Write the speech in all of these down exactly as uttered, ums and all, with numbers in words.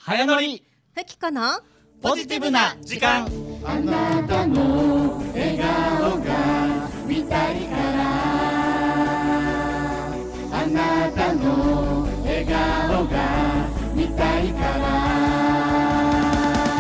早乗りふきこのポジティブな時間。 あなたの笑顔が見たいからあなたの笑顔が見たいから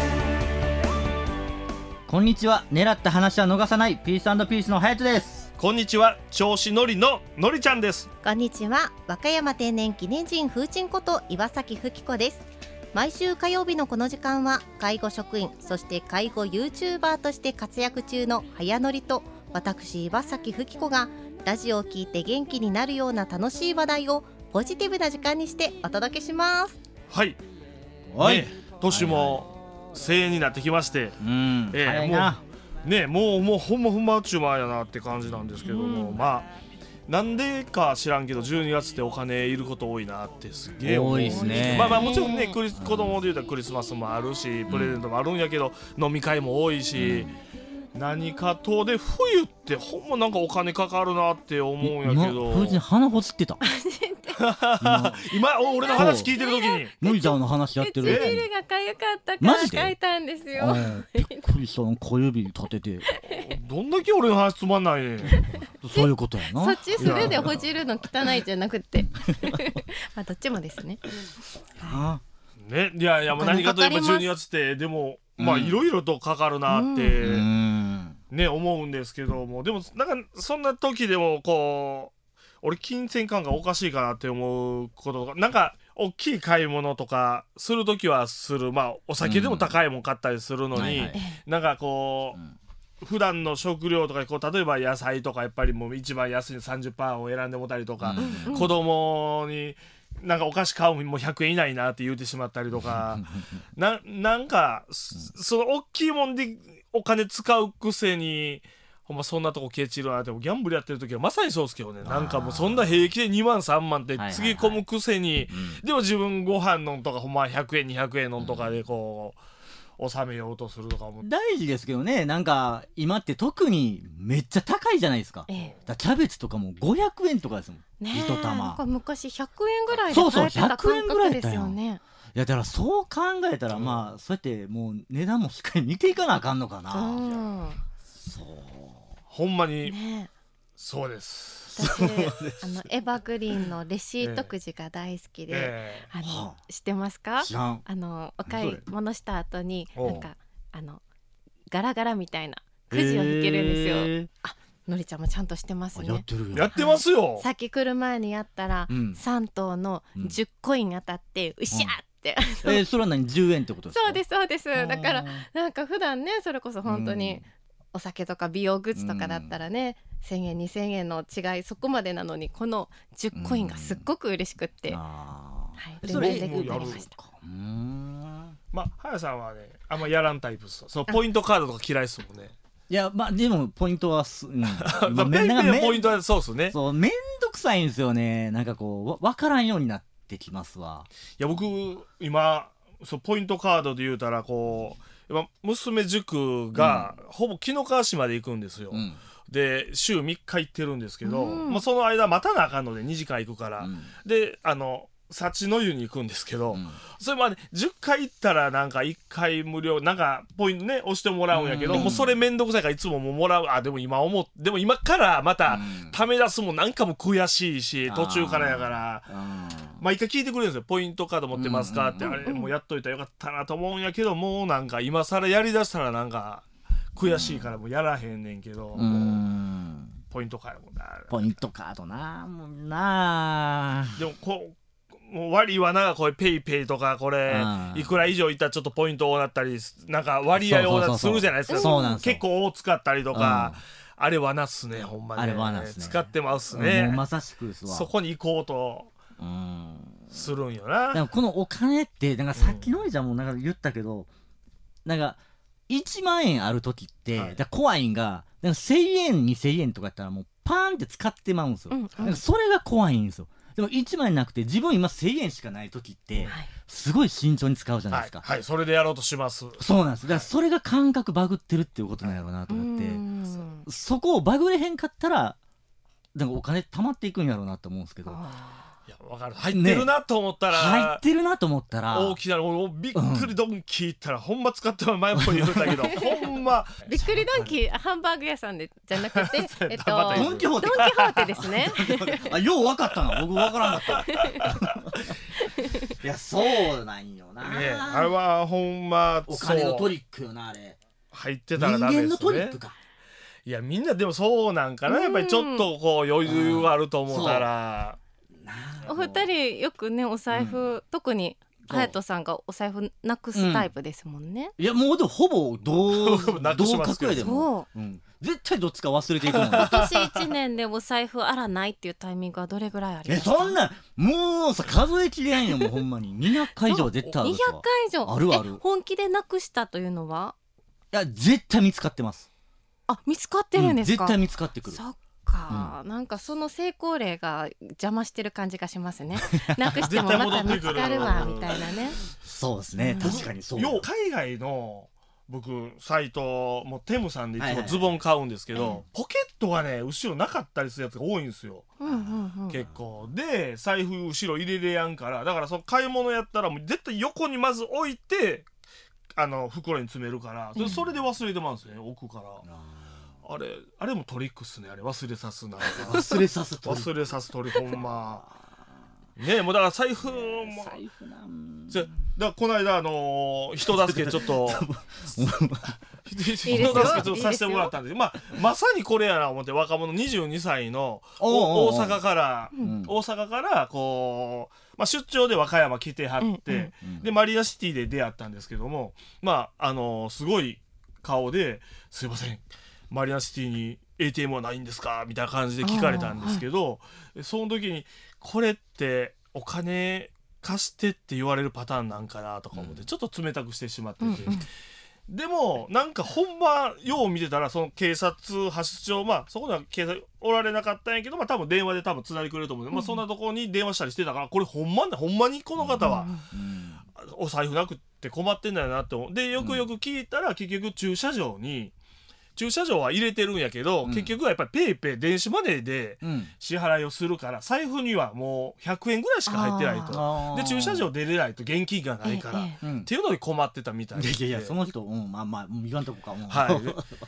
こんにちは。狙った話は逃さないピース&ピースのハヤトです。 こんにちは。調子のりののりちゃんです。 こんにちは。和歌山天然記念人風鎮こと岩崎ふきこです。毎週火曜日のこの時間は介護職員そして介護 YouTuber として活躍中の早乗りと私岩崎ふきこがラジオを聞いて元気になるような楽しい話題をポジティブな時間にしてお届けします。 はい、 はいね、年も声援になってきまして、 うん、 えー早いな。 もうねもうもうほんまほんま宇宙前やなって感じなんですけども、 うんまあなんでか知らんけどじゅうにがつってお金いること多いなってすげえ思うんです多いですねまあまあもちろんねクリス子供で言うたらクリスマスもあるしプレゼントもあるんやけど、飲み会も多いし、うん、何かとで冬ってほんまなんかお金かかるなって思うんやけど風神鼻ほつってた今俺の話聞いてる時にのりちゃんの話やってる時に唇がかゆかったからマジで書いたんですよ。 あーびっくりしたの。小指立ててどんだけ俺の話つまんないねんそういうことやな。 そっち素手でほじるの汚いじゃなくてまあどっちもですね。 あね、いやいやもう何かといえばお金かかりますじゅうにがつってでもうんまあいろいろとかかるなって、 ーうんね思うんですけどもでもなんかそんな時でもこう俺金銭感がおかしいかなって思うことがなんか大きい買い物とかする時はするまあお酒でも高いもん買ったりするのに、 はいはいなんかこう、 うん普段の食料とかこう例えば野菜とかやっぱりもう一番安い さんじゅっパーセント を選んでもたりとか、 うん子供になんかお菓子買うのにもうひゃくえん以内なって言うてしまったりとかな, なんかその大きいもんでお金使うくせにほんまそんなとこケチるなってギャンブルやってる時はまさにそうですけどね。なんかもうそんな平気でにまんさんまんってつぎ込むくせに、でも自分ご飯のんとかほんまひゃくえんにひゃくえんのんとかでこう納めようとするとかも大事ですけどね。なんか今って特にめっちゃ高いじゃないですか。 ええだからキャベツとかもごひゃくえんとかですもん、 ねえ一玉。 なんか昔ひゃくえんぐらいでそうそう買えてたひゃくえん感ぐらいだったよ覚ですよね。 いやだからそう考えたら、 うんまあそうやってもう値段もしっかり見ていかなあかんのかな。 うんそうほんまにねえそうです。 私あのエバグリーンのレシートくじが大好きで、 えあのは知ってますか？ 知らん。 あのお買い物した後におうなんかあのガラガラみたいなくじを引けるんですよ。 へーのりちゃんもちゃんとしてますね。 あやってるよ。 えやってますよ。 さっき来る前にやったら、 うんさん等のじゅっコイン当たってうしゃーって、 えー、それは何じゅうえんってことですか？ そうですそうです。だからあーなんか普段ねそれこそ本当にお酒とか美容グッズとかだったらね、せんえんにせんえんの違いそこまでなのにこのじゅっコインがすっごく嬉しくって、 あはい、 ーそれ連絡になりました。 うーんまあはやさんはねあんまやらんタイプです。そのポイントカードとか嫌いですもんね。 いやまあでもポイントはす、うん、 まあペイペイのポイントはそうですね。 そうめんどくさいんですよね。なんかこうわ分からんようになってきますわ。 いや僕今そうポイントカードで言うたらこう今娘塾が、うん、ほぼ紀の川市まで行くんですよ。 うんで週みっか行ってるんですけど、 うんまあ、その間待たなあかんのでにじかん行くから、 うん、 であの幸の湯に行くんですけど、 うんそれまでじゅっかい行ったらなんかいっかい無料なんかポイントね押してもらうんやけど、 うんもうそれめんどくさいからいつももうもらう。あでも今思うでも今からまたうんため出すもんなんかも悔しいし途中からやからあ毎回聞いてくれるんですよ。ポイントカード持ってますかって、 うんあれもうやっといたらよかったなと思うんやけどもうなんか今更やりだしたらなんか悔しいからもうやらへんねんけど、 ーうーんポイントカードもなポイントカードなもうなでもこうもう割はなんかこれペイペイとかこれうんいくら以上いったらちょっとポイント多なったりなんか割合多なするじゃないですか。 そうなんですよ結構多使ったりとか、あれはなっすねほんまに、ね、 あれはなっすね使ってますもねう。まさしくですわ。 そこに行こうとうんするんよな。 でもこのお金ってなんかさっきのりちゃんもなんか言ったけど、なんかいちまんえんある時って、 はいだから怖いんがなんかせんえんにせんえんとかやったらもうパーンって使ってまうんですよ、 うんうんなんかそれが怖いんですよ。でもいちまん円なくて自分今せんえんしかない時ってはいすごい慎重に使うじゃないはい、 ですか、 はい、それでやろうとします。 そうなんです。だからそれが感覚バグってるっていうことなんやろうなと思って、 うんそこをバグれへんかったらなんかお金貯まっていくんやろうなと思うんですけど、 あいや分かる、入ってるなと思ったら、 入ってるなと思ったら大きなもうびっくりドンキー行ったら、うん、ほんま使っては前も言うたけどほんまびっくりドンキーハンバーグ屋さんでじゃなくてえっとドンキホーテドンキホーテですねあ、よう分かったな、僕分からんかったいやそうなんよな、 ね、あれはほんまお金のトリックよな、あれ入ってたらダメですね。 人間のトリックか。 いやみんなでもそうなんかな、やっぱりちょっとこう余裕があると思ったら、 お二人よくねお財布、うん、特に隼人さんがお財布なくすタイプですもんね、 うん、いやもうでもほぼ同同格やでも、うん、絶対どっちか忘れていくもん今年いちねんでお財布あらないっていうタイミングはどれぐらいありますか？ えそんなもうさ数えきれんよもうほんまににひゃっかい以上絶対あるにひゃっかい以上あるある。 本気でなくしたというのは？ いや絶対見つかってます。 あ、見つかってるんですか？ うん、絶対見つかってくる。 そっか、うん、なんかその成功例が邪魔してる感じがしますねなくしてもまた見つかるわみたいなねそうですね、うん、確かにそう。 よう海外の僕サイトもテムさんでいつもズボン買うんですけど、はいはいはい、ポケットがね後ろなかったりするやつが多いんですよ、うんうんうん、結構で財布後ろ入れれやんから、だからその買い物やったらもう絶対横にまず置いてあの袋に詰めるから、それ、それで忘れてまうんですよね、置くから。あれあれもトリックっすね、あれ忘れさすな忘れさすトリ忘れさすトリほんまねえ、もうだから財布も財布なんじゃだからこの間あのー、人助けちょっと人助けちょっとさせてもらったんですけど、まあまさにこれやな思って、若者にじゅうにさいの大阪から大阪からこう、まあ、出張で和歌山来てはって、うんうん、でマリアシティで出会ったんですけども、まああのー、すごい顔ですいませんマリアシティに エーティーエム はないんですかみたいな感じで聞かれたんですけど、はい、その時にこれってお金貸してって言われるパターンなんかなとか思ってちょっと冷たくしてしまってて、うんうん、でもなんかほんまよう見てたらその警察発出張、まあそこには警察おられなかったんやけど、まあ多分電話で多分つないでくれると思うんで、うん、まあそんなところに電話したりしてたから、これほんまねほんまにこの方はお財布なくって困ってんだよなって思う。でよくよく聞いたら結局駐車場に駐車場は入れてるんやけど、うん、結局はやっぱりペイペイ電子マネーで支払いをするから、うん、財布にはもうひゃくえんぐらいしか入ってないと、で駐車場出れないと現金がないから、ええ、っていうのに困ってたみたいで、 いやいやその人、うん、まあまあ言わんとこかも、 はい、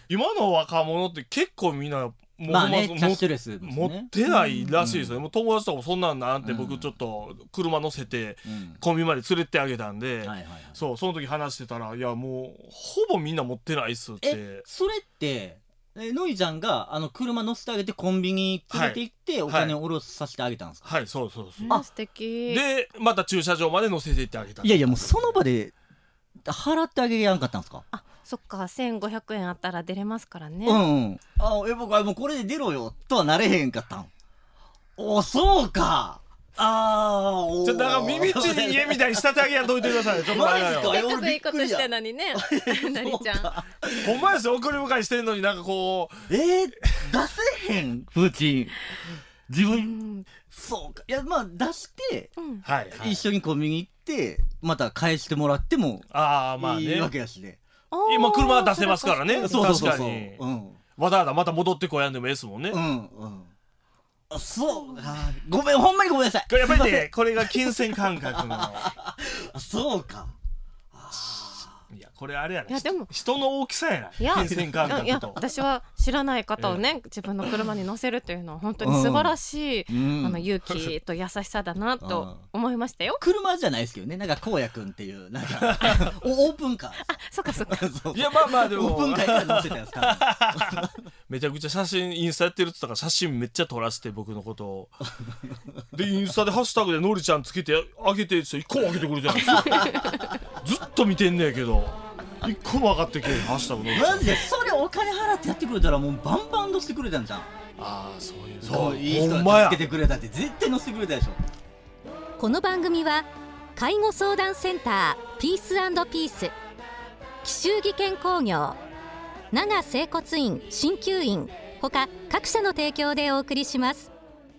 今の若者って結構みんなもうまあね、キャッシュレスですね、 持ってないらしいですよ、うん、もう友達とかもそんなんなんて、僕ちょっと車乗せてコンビニまで連れてあげたんで、うんはいはいはい、そうその時話してたら、いやもうほぼみんな持ってないっすって。 えそれってえのいちゃんがあの車乗せてあげてコンビニ連れて行ってお金を下ろさせてあげたんですか？ はい、はい、そうそうそう、 あ素敵でまた駐車場まで乗せて行ってあげた。 いやいやもうその場で払ってあげやんかったんですか？ あそっかせんごひゃくえんあったら出れますからね。 うんうん。あえ僕はもうこれで出ろよとはなれへんかったん。おそうか。ああ。 ちょっとなんか耳っちに家みたいに仕立て上げやんといてください。ちょっと前よ。 せっかくいいことしたのにね。なりちゃん。 ほんまですよ、送り迎えしてんのになんかこう。えー、出せへんプーチン。自分、うん、そうか。いやまあ出して、うんはい、一緒にコンビニ行ってまた返してもらってもあまあ、ね、 いいわけやしね。 今車は出せますからね。 そうそうそうそう、 確かに、うん、わざわざまた戻ってこやんでもええですもんね。うんうん。 あそうあごめんほんまにごめんなさい。 やっぱりねこれが金銭感覚のあそうか。 いやこれあれやね、 いやでも人の大きさやな、 いや金銭感覚と。 いや私は知らない方をね、えー、自分の車に乗せるというのは本当に素晴らしい、うん、あの勇気と優しさだなと思いましたよ。 車じゃないですけどね、なんかこうやくんっていうなんかオープンカー。あそっかそっかいやまあまあでもオープンカーから乗せたやつかめちゃくちゃ写真インスタやってるって言ったから写真めっちゃ撮らせて僕のことをでインスタでハッシュタグでのりちゃんつけてあげてって一個もあげてくれてないんですよずっと見てんねんけど一個も分かってけえハッシュタグのマジでそれお金払ってやってくれたらもうバンバン乗せてくれたんじゃん。ああそういうそういい人が助けてくれたって絶対乗せてくれたでしょ。 この番組は介護相談センターピース&ピース、紀州技研工業、長整骨院鍼灸院ほか各社の提供でお送りします。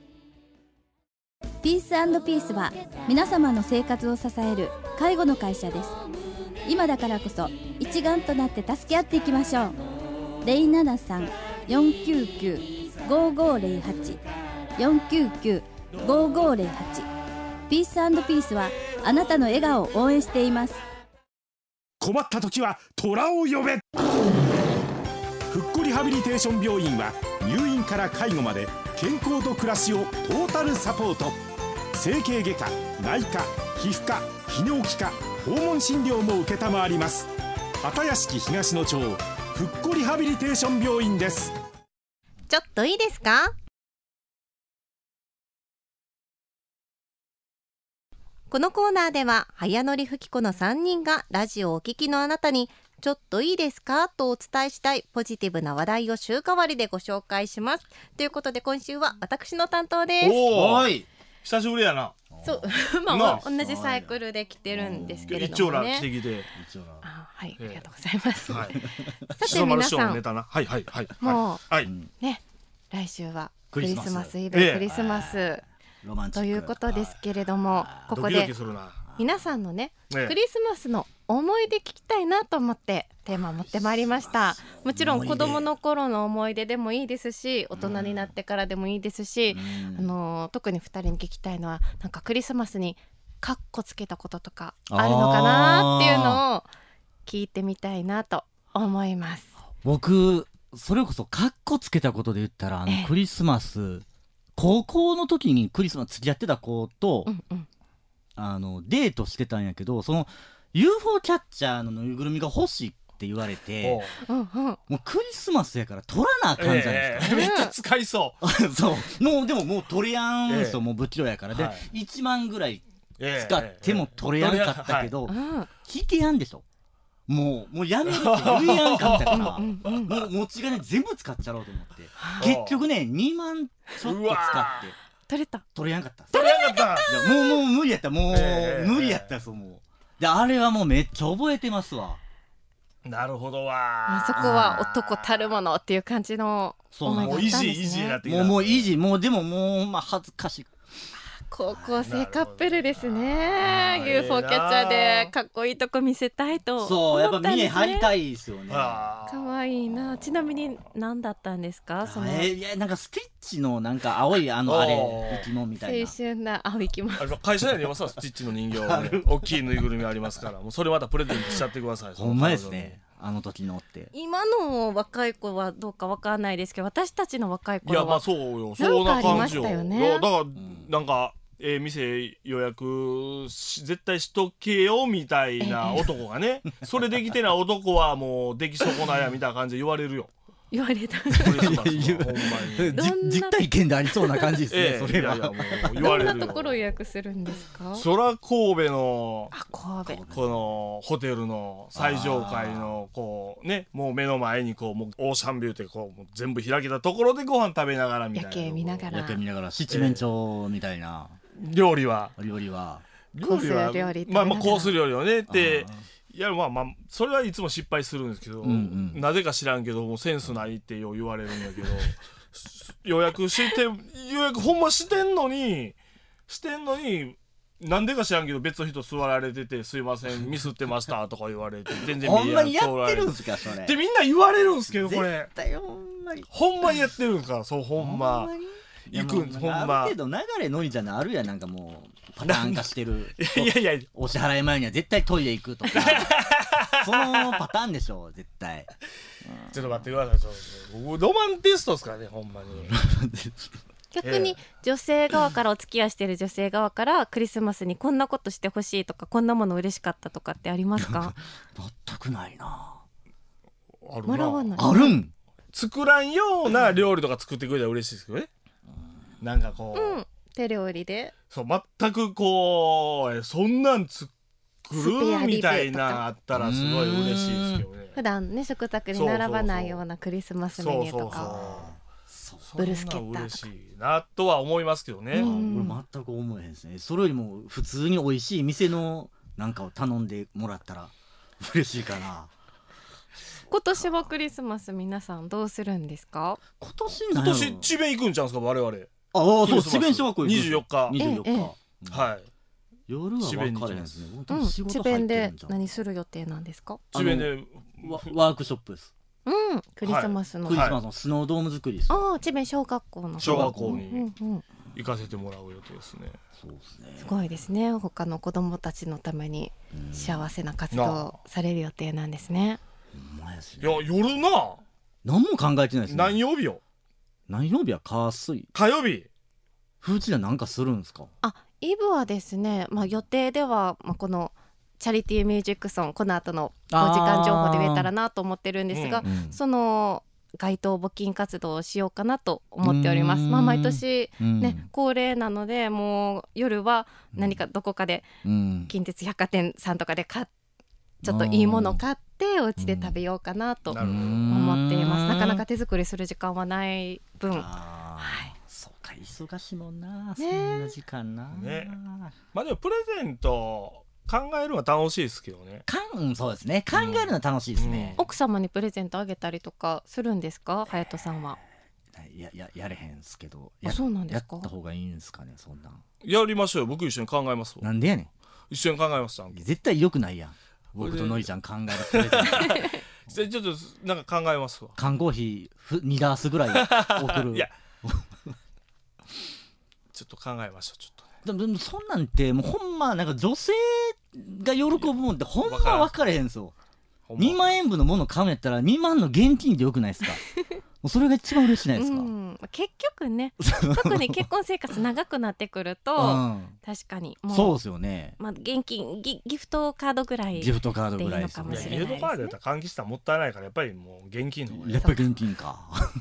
ピース&ピースは皆様の生活を支える介護の会社です。今だからこそ一丸となって助け合っていきましょう。 ゼロななさん よんきゅうきゅう ごーごーゼロはち よんきゅうきゅうごごーぜろはち。ピース&ピースはあなたの笑顔を応援しています。 困った時は虎を呼べ。ふっこリハビリテーション病院は入院から介護まで健康と暮らしをトータルサポート。整形外科、内科、皮膚科、泌尿器科、訪問診療も承ります。畑屋敷東野町ふっこリハビリテーション病院です。 ちょっといいですか？このコーナーでは早乗りふきこのさんにんがラジオをお聞きのあなたにちょっといいですかとお伝えしたいポジティブな話題を週替わりでご紹介します。ということで今週は私の担当です。 おーい、久しぶりやな。 そうまあ同じサイクルで来てるんですけれどもね。 一応ら来てきて。 あ、はい、ありがとうございます。 はい、 さて皆さん、 ネタな。はいはいはい。 もう、 はい、 ね、来週はクリスマスイクブ、クリスマスロマンチックということですけれども、ここドキドでキするな。 皆さんのね、 ねクリスマスの思い出聞きたいなと思ってテーマを持ってまいりました。もちろん子供の頃の思い出でもいいですし、大人になってからでもいいですし、あの特にふたりに聞きたいのは、なんかクリスマスにカッコつけたこととかあるのかなっていうのを聞いてみたいなと思います。 僕それこそカッコつけたことで言ったら、あのクリスマス高校の時にクリスマス付き合ってた子と、 うんうん、 あのデートしてたんやけど、その ユーフォー キャッチャーのぬいぐるみが欲しいって言われて、 うんうん、 もうクリスマスやから取らなあかんじゃないですか、 えー、めっちゃ使いそうそうもうでももう取れやんすよ、えー、もう不器用やからで、 はい、 いちまんぐらい使っても取れやんかったけど、 えーえーはい、 引けやんでしょ。もうもうやめるって言えやんかったからもう持ち金全部使っちゃろうと思って結局ねにまんちょっと使って取れた取れやんかった。 取れやんかった。 いやもうもう無理やったもう、 えー、 無理やったそうもうであれはもうめっちゃ覚えてますわ。 なるほどわ。 そこは男たるものっていう感じの思いだったんですね。 もうイジーイジーになってきた。 もうもうイジーもうでももうまあ恥ずかしい。 高校生カップルですね。 ユーフォー キャッチャーでかっこいいとこ見せたいと思ったんですね。 そうやっぱ見え張りたいですよね。 かわいいな。ちなみに何だったんですかその、 えー、いやなんかスティッチのなんか青いあのあれ生き物みたいな青春な青い生き物。 会社にはさスティッチの人形、ね、大きいぬいぐるみありますから、もうそれまたプレゼントしちゃってください。 ほんまですね。あの時のって今の若い子はどうかわかんないですけど、私たちの若い頃はいやまあそうよ、そんな感じよ。 よね、 だから、うん、なんかえー、店予約絶対しとけよみたいな男がね、それできてない男はもうでき損ないやみたいな感じで言われるよ。 言われた。 クリスマスはほんまに実体験でありそうな感じですね、えー、それは。 いやいやもう言われるよ。 どんなところ予約するんですか？ そら神戸のあ神戸このホテルの最上階のこうね、もう目の前にこうもうオーシャンビューってこうもう全部開けたところでご飯食べながらみたいな、 夜景見ながら夜景見ながら七面鳥みたいな、 えー、料理は料理は料理は料理まあまあコース料理をねっていやまあまあそれはいつも失敗するんですけど、うんうん、なぜか知らんけどもうセンスないってよう言われるんだけど予約して予約ほんましてんのにしてんのになんでか知らんけど別の人座られててすいませんミスってましたとか言われて全然ほんまにやってるんすかそれでみんな言われるんすけどこれ絶対ほんまにほんまにやってるんすかそうほんま行くんほんまある程度流れのりじゃないあるやんなんかもうパターン化してるいやいやいやお支払い前には絶対トイレ行くとかそのパターンでしょ絶対、 うん、ちょっと待ってくださいそうロマンティストですからねほんまに逆に女性側からお付き合いしてる女性側からクリスマスにこんなことしてほしいとかこんなもの嬉しかったとかってありますか？ 全くないな。 あるなもらわないあるん作らんような料理とか作ってくれたら嬉しいですけどね、うん、なんかこう、 うん、手料理でそう全くこうそんなん作るみたいなあったらすごい嬉しいですけどね。 普段ね食卓に並ばないようなクリスマスメニューとかブルスケッターとか嬉しいなとは思いますけどね。 俺全く思えへんですね。それよりも普通に美味しい店のなんかを頼んでもらったら嬉しいかな。 今年はクリスマス皆さんどうするんですか？ 今年今年智弁行くんちゃうんですか我々。 ああそう智弁小学校にじゅうよっかにじゅうよっか、ええうん、はい夜は分かれへんですね。 智弁で何する予定なんですか？ 智弁でワークショップです。 うん、クリスマスの、 はい、クリスマスのスノードーム作りです。 ああ、智弁小学校の小学校に、 うんうん、 行かせてもらう予定ですね。 そうですね。 すごいですね。他の子どもたちのために幸せな活動をされる予定なんですね。 ほんまやしいや夜な何も考えてないですね。 何曜日よ。 何曜日は火水火曜日。 風知は何かするんですか？ あ、イブはですね、まあ、予定では、まあ、このチャリティーミュージックソンこの後のごじかん情報で言えたらなと思ってるんですが、 うんうんその街頭募金活動をしようかなと思っております。 うーんまあ、毎年うんね、恒例なので、もう夜は何かどこかでうん近鉄百貨店さんとかで買っちょっといいものを買ってお家で食べようかなとなるほど思っています。なかなか手手作りする時間はない分、 あー、 はいそうか忙しいもんな、 ねそんな時間な、 ねまあでもプレゼント考えるのは楽しいですけどね。 かん、うんそうですね、考えるのは楽しいですね、 奥様にプレゼントあげたりとかするんですか、隼人さんは。 いやややれへんすけど、 あ、 やそうなんですかやった方がいいんですかね、そんなん。 やりましょうよ。僕一緒に考えますわ。 なんでやねん、 一緒に考えます。なんか絶対良くないやん、僕とのりちゃん考えるプレゼントちょっとなんか考えますわ。 缶コーヒーにダースぐらい送るいやちょっと考えましょう。ちょっとね。 でもでもそんなんってもうほんまなんか女性が喜ぶもんってほんま分かれへんすよ。 ほんまにまんえんぶのもの買うんやったらにまんの現金でよくないですかもうそれが一番嬉しいないですか、 うん、結局ね特に結婚生活長くなってくると、 うん確かにもうそうですよね、 まあ、現金 ギ, ギフトカードぐらいギフトカードぐらいですよでいいのかもしね。 れないですねいやギフトカードやったら換気したらもったいないからやっぱりもう現金の方がいいやっぱり現金か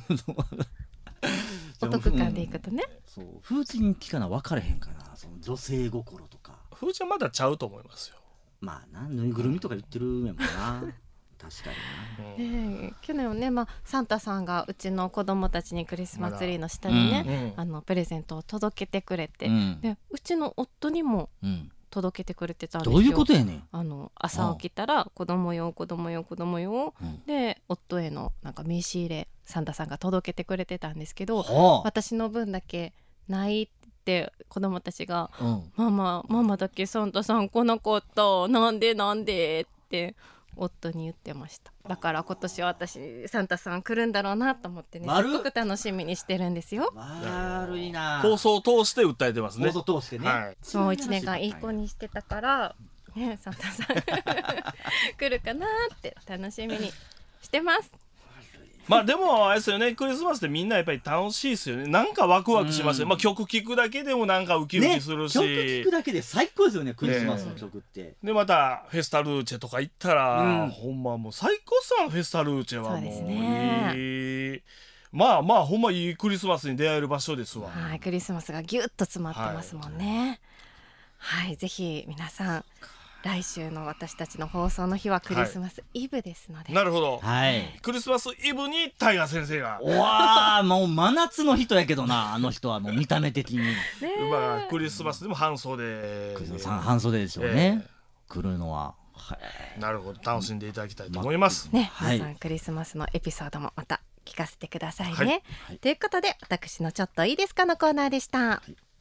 お得感でいくとね、 そう風知に聞かな分かれへんかな、その女性心とか。 風ちゃんまだちゃうと思いますよ。 まあな、ぬいぐるみとか言ってるやもんな確かにな。 うんねえ去年はね、まあ、サンタさんがうちの子供たちにクリスマスツリーの下にね、 うんあのプレゼントを届けてくれて、 うんでうちの夫にもうん、 届けてくれてたんですよ。 どういうことやねん。 あの朝起きたら子供用子供用子供用うんで夫へのなんか名刺入れサンタさんが届けてくれてたんですけど、 は私の分だけないって子供たちがあ、うん、 ママママだけサンタさん来なかったなんでなんでって夫に言ってました。だから今年は私サンタさん来るんだろうなと思ってね、すっ悪っごく楽しみにしてるんですよ。 悪いな。 放送を通して訴えてますね。 放送通してね、 はいもう一年間いい子にしてたからね、サンタさん来るかなって楽しみにしてます。 まあでもあれですよね、クリスマスってみんなやっぱり楽しいですよね。なんかワクワクしますよ、 うんまあ曲聴くだけでもなんかウキウキするし、 ね、曲聴くだけで最高ですよね、クリスマスの曲って、 でまたフェスタルーチェとか行ったら、 うんほんまもう最高っすわフェスタルーチェはもうそうですねいい、まあまあほんまいいクリスマスに出会える場所ですわ。 はい、クリスマスがギュッと詰まってますもんね。はい、ぜひ皆さん来週の私たちの放送の日はクリスマスイブですので、 なるほど、 はい。 クリスマスイブにタイガー先生がおわー、もう真夏の人やけどな、あの人はもう見た目的にねえまあクリスマスでも半袖クリスマス半袖でしょうね、来るのは。はい。 なるほど、楽しんでいただきたいと思います。 ね、 はい皆さんクリスマスのエピソードもまた聞かせてくださいね。 はいはいということで私のちょっといいですかのコーナーでした。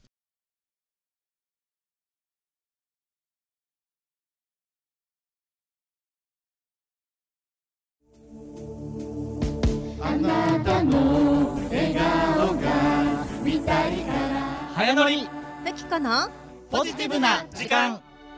あなたの笑顔が見たいから早乗りふきこのポジティブな時間。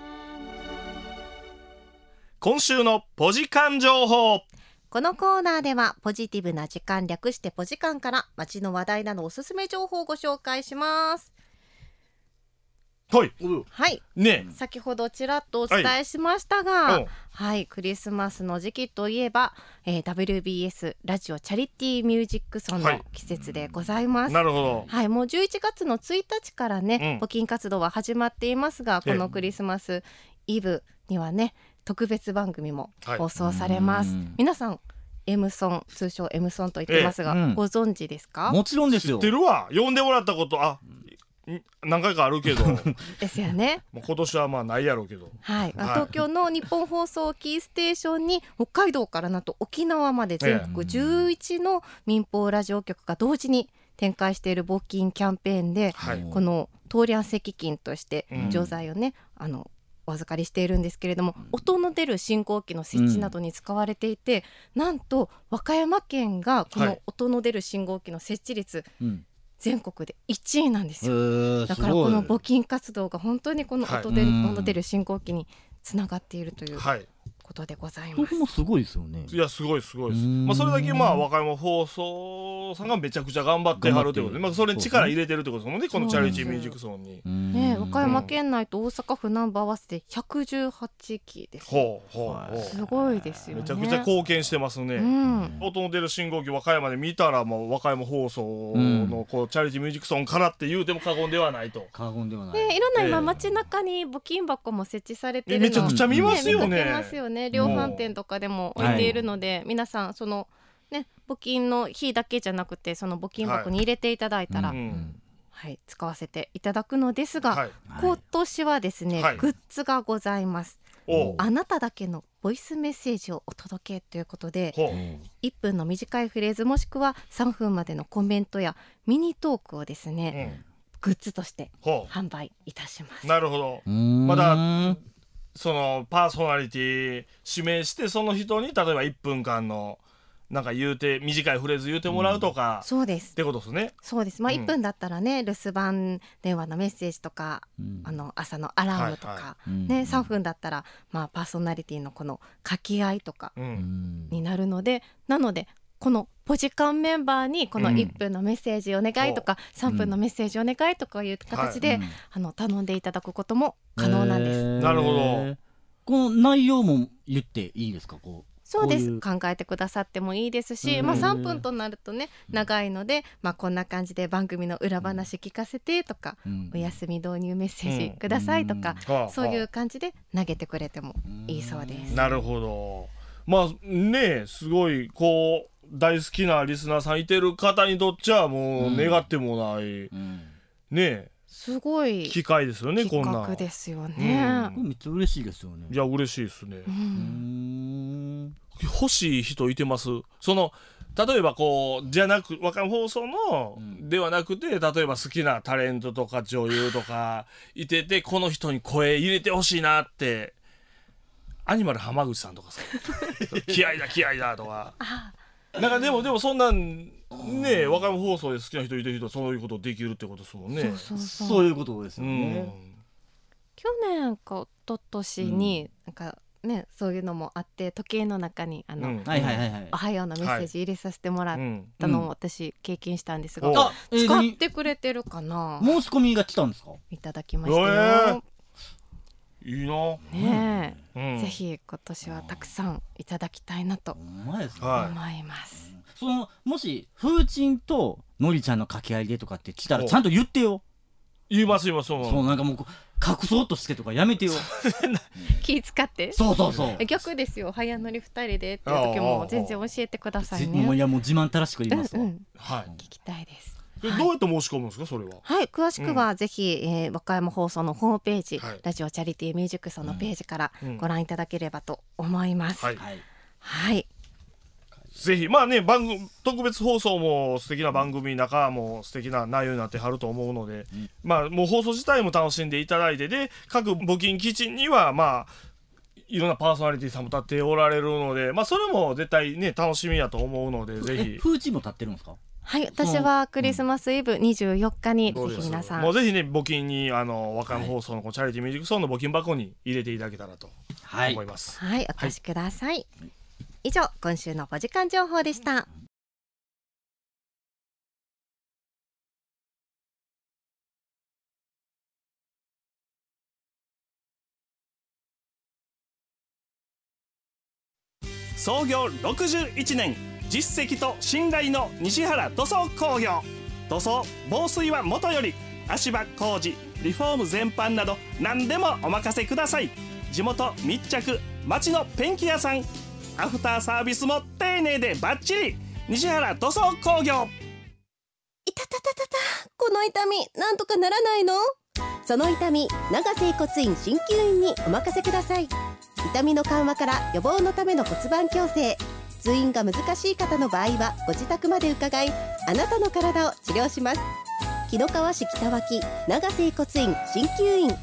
今週のポジカン情報。 このコーナーではポジティブな時間略してポジカンから街の話題などおすすめ情報をご紹介します。 はいはい、 ね先ほどちらっとお伝えしましたが、 うんはい、クリスマスの時期といえば、えー、ダブリュービーエス ラジオチャリティーミュージックソンの季節でございます。 なるほど。 はい、もうじゅういちがつのついたちからね、 うん募金活動は始まっていますが、このクリスマスイブにはね特別番組も放送されます。 はい皆さん M ソン、通称 M ソンと言ってますが、 ええうんご存知ですか？ もちろんですよ知って。るわ。呼んでもらったことあん何回かあるけどもうですよね。 今年はまあないやろうけど。 はい、 はい東京の日本放送キーステーションに北海道からなんと沖縄まで全国じゅういちの民放ラジオ局が同時に展開している募金キャンペーンで、 はい。 この東リャン石金としてうん錠剤をね、あのお預かりしているんですけれども、音の出る信号機の設置などに使われていて、なんと和歌山県がこのはい音の出る信号機の設置率うん全国でいちいなんですよ、 えー、 だからこの募金活動が本当にこの音で、はい、音出る信号機につながっているという、はい、ことでございます。 もすごいですよね。 いやすごいすごいです。まあ、それだけまあ和歌山放送さんがめちゃくちゃ頑張ってはるということで、まあ、それに力入れてるってことですもんね、このチャリティーミュージックソンに。 ね、和歌山県内と大阪府南部合わせてひゃくじゅうはちきです。 ほうほうほう、 すごいですよね。 めちゃくちゃ貢献してますね、うん、音の出る信号機和歌山で見たらもう和歌山放送のこうチャリティーミュージックソンからって言うても過言ではないと。 過言ではない、 ね、いろんな今街中に募金箱も設置されてるの、 めちゃくちゃ見ますよね。 ね、見かけますよね。量販店とかでも置いているので、はい、皆さんそのね募金の日だけじゃなくてその募金箱に入れていただいたら、はいうんはい、使わせていただくのですが、はい、今年はですね、はい、グッズがございます。あなただけのボイスメッセージをお届けということで、いっぷんの短いフレーズもしくはさんぷんまでのコメントやミニトークをですね、うん、グッズとして販売いたします。 なるほど。まだそのパーソナリティ指名してその人に例えばいっぷんかんのなんか言うて短いフレーズ言うてもらうとか、うん、 そうですってことですね。 そうです、まあ、いっぷんだったらね、うん、留守番電話のメッセージとか、うん、あの朝のアラームとか、はいはいねうん、さんぷんだったら、まあ、パーソナリティのこの掛け合いとかになるので、うん、なのでこのポジカンメンバーにこのいっぷんのメッセージお願いとか、うん、さんぷんのメッセージお願いとかいう形で、うん、あの頼んでいただくことも可能なんです、えー、 なるほど。 この内容も言っていいですか？こうそうです。考えてくださってもいいですし、まあ、さんぷんとなるとね長いので、まあ、こんな感じで番組の裏話聞かせてとか、うん、お休み導入メッセージくださいとか、うん、そういう感じで投げてくれてもいいそうです。 なるほど。まあねすごいこう大好きなリスナーさんいてる方にとっちゃもう願ってもない、うん、ねすごい機会ですよね。こんな企画ですよね、 うん、めっちゃ嬉しいですよね。 いや嬉しいですね、うん、欲しい人いてます？その例えばこうじゃなく和歌山放送の、うん、ではなくて例えば好きなタレントとか女優とかいててこの人に声入れてほしいなってアニマル浜口さんとかさ気合いだ気合いだとかなんかでもでもそんなんね和歌山放送で好きな人いてる人はそういうことできるってことですもんね。 そうそうそう、そういうことですよね、 うん、去年か一昨年になんかねそういうのもあって時計の中にあの、うん、はいはいはいはい、おはようのメッセージ入れさせてもらったのを私経験したんですが、うん、使ってくれてるかな。 申し込みが来たんですか？ いただきましたよ、 えー、いいなねえ、うん、ぜひ今年はたくさんいただきたいなと思います。 そのもし風鎮とのりちゃんの掛け合いでとかって来たらちゃんと言ってよ。 言います言います。 そうなんかもう隠そうとしてとかやめてよ気使ってそうそうそう逆ですよ。早乗りふたりでっていう時も全然教えてくださいね。 もういやもう自慢たらしく言いますわ、うんうん、 はい、 聞きたいです。 どうやって申し込むんですかそれは？ はい、詳しくはぜひ、うんえー、和歌山放送のホームページ、はい、ラジオチャリティーミュージックソンのページからご覧いただければと思います、うん、はい、はい、 ぜひまあね番組特別放送も素敵な番組中も素敵な内容になってはると思うので、うん、まあもう放送自体も楽しんでいただいてで各募金基地にはまあいろんなパーソナリティさんも立っておられるのでまあそれも絶対ね楽しみやと思うのでぜひ。 風鎮も立ってるんですか？ はい、私はクリスマスイブにじゅうよっかにぜひ皆さんもうぜひね募金にあの和歌山放送のこうチャリティーミュージックソンの募金箱に入れていただけたらと思います。 はい、はい、お越しください、はい、以上今週のご時間情報でした。 創業ろくじゅういちねん実績と信頼の西原塗装工業。塗装防水はもとより足場工事リフォーム全般など何でもお任せください。地元密着町のペンキ屋さんアフターサービスも丁寧でバッチリ西原塗装工業。 いたたたたたこの痛みなんとかならないの？その痛み長瀬骨院鍼灸院にお任せください。痛みの緩和から予防のための骨盤矯正通院が難しい方の場合はご自宅まで伺いあなたの体を治療します。紀の川市北脇長瀬骨院鍼灸院。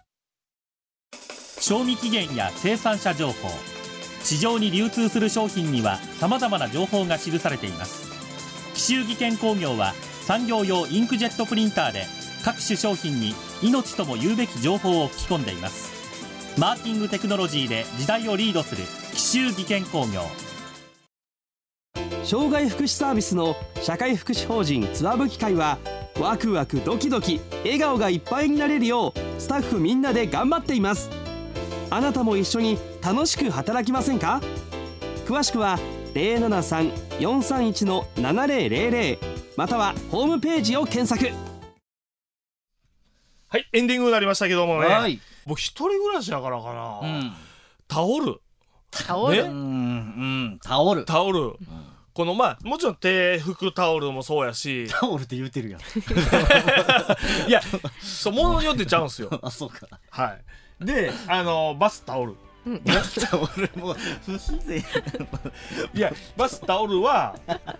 賞味期限や生産者情報市場に流通する商品にはさまざまな情報が記されています。紀州技研工業は産業用インクジェットプリンターで各種商品に命とも言うべき情報を吹き込んでいます。マーキングテクノロジーで時代をリードする紀州技研工業。 障害福祉サービスの社会福祉法人つわぶき会は、ワクワクドキドキ笑顔がいっぱいになれるようスタッフみんなで頑張っています。あなたも一緒に楽しく働きませんか？詳しくは ゼロななさん よんさんいち のななゼロゼロゼロ またはホームページを検索。 はい、エンディングになりましたけどもね、 はい、 僕一人暮らしやからかな、うん、タオルタオル、ね、うん、うん、タオルタオル、うん、このまあもちろん手拭くタオルもそうやし、 タオルって言うてるやんいや、そう、ものによってちゃうんすよあ、そうか。 はい。で、あのバスタオル、 うん、バスタオルもう不自然いや、バスタオルは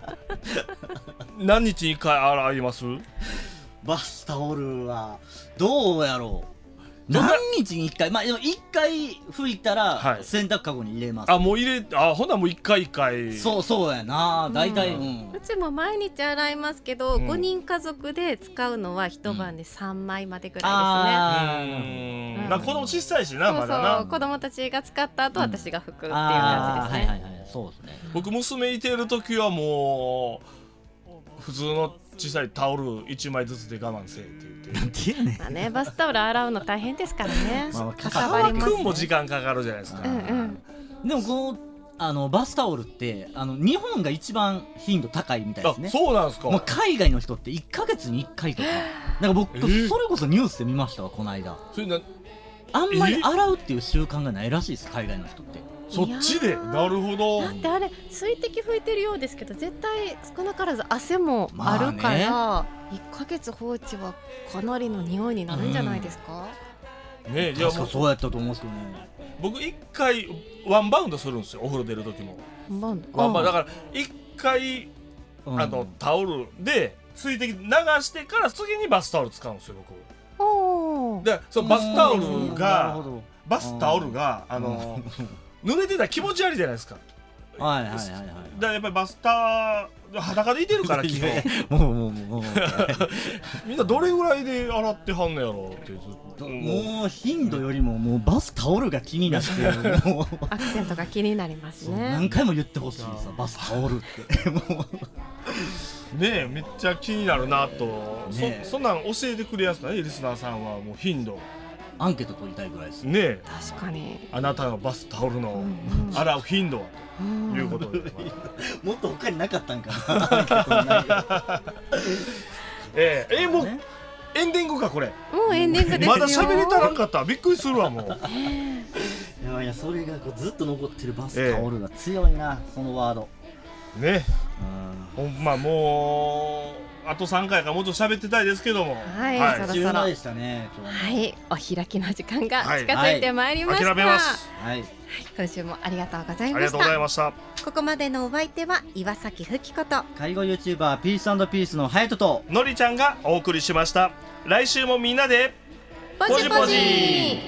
何日にいっかい洗います？ バスタオルはどうやろう、何日にいっかい、まあでもいっかい拭いたら洗濯かごに入れます、 ね、はい、あ、もう入れ、あ、ほんならもういっかいいっかい、 そうそうやな、大体、うんうん、 うちも毎日洗いますけど、うん、ごにん家族で使うのは一晩でさんまいまでぐらいですね、 うん、うん、なんか子供小さいしな、まだな、 そうそう、子供たちが使った後、うん、私が拭くっていう感じですね、はいはいはい、そうですね。 僕娘いてる時はもう普通の小さいタオルいちまいずつで我慢せえって言って、 なんていうね、 まあね、バスタオル洗うの大変ですからね、 まあ、かさばりますね、乾くんも時間かかるじゃないですか、 うんうん、 でもこのあのバスタオルってあの日本が一番頻度高いみたいですね。 あ、そうなんですか。 もう海外の人っていっかげつにいっかいとか、なんか僕、えー、それこそニュースで見ましたわ、この間。それな、あんまり洗うっていう習慣がないらしいです、海外の人って。 そっちで、なるほど。 だってあれ水滴拭いてるようですけど、絶対少なからず汗もあるから、まあね、いっかげつ放置はかなりの匂いになるんじゃないですか、 うん、ね、いや、確かそうやったと思うんですけどね。 僕いっかいワンバウンドするんですよ、お風呂出る時も。 ワンバウンド、 ワンバウンドだからいっかい、うん、あのタオルで水滴流してから次にバスタオル使うんですよ、僕。おで、そのバスタオルがバスタオルがあの濡れてたら気持ち悪いじゃないですか。 はいはいはいはい。だからやっぱりバスタ裸でいてるから基本。もうもうもうみんなどれぐらいで洗ってはんのやろってずっと。 もう頻度よりももうバスタオルが気になってもうアクセントが気になりますね。 何回も言ってほしいさ、バスタオルってもうねえ、めっちゃ気になるなと、ね、そ, そんなん教えてくれやすかね、リスナーさんは。もう頻度アンケート取りたいぐらいですね。え、 確かにあなたのバスタオルの洗う頻度はということで、 もっと他になかったんかなアンケートないえー、えー、もうエンディングかこれ。 もうエンディングですよ。 まだ喋りたなかった。びっくりするわもう。 いやいや、それがこうずっと残ってるバスタオルが強いな、えー、そのワードね。ほんまもうあとさんかいかもうちょっと喋ってたいですけども、 はい、はい、そろそろでしたね、今日はい、お開きの時間が近づいてまいりました、はいはい、 諦めます、 はい、 今週もありがとうございました。 ありがとうございました。 ここまでのお相手は岩崎ふきこと介護 YouTuber ピース&ピースのハヤトとのりちゃんがお送りしました。来週もみんなでポジポジ。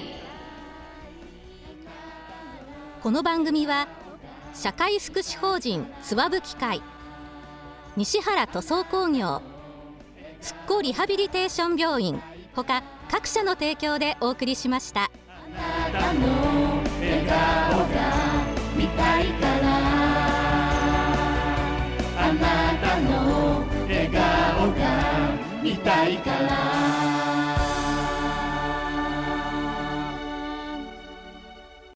この番組は社会福祉法人つわぶき会、西原塗装工業、復興リハビリテーション病院ほか各社の提供でお送りしました。 あなたの笑顔が見たいから、あなたの笑顔が見たいから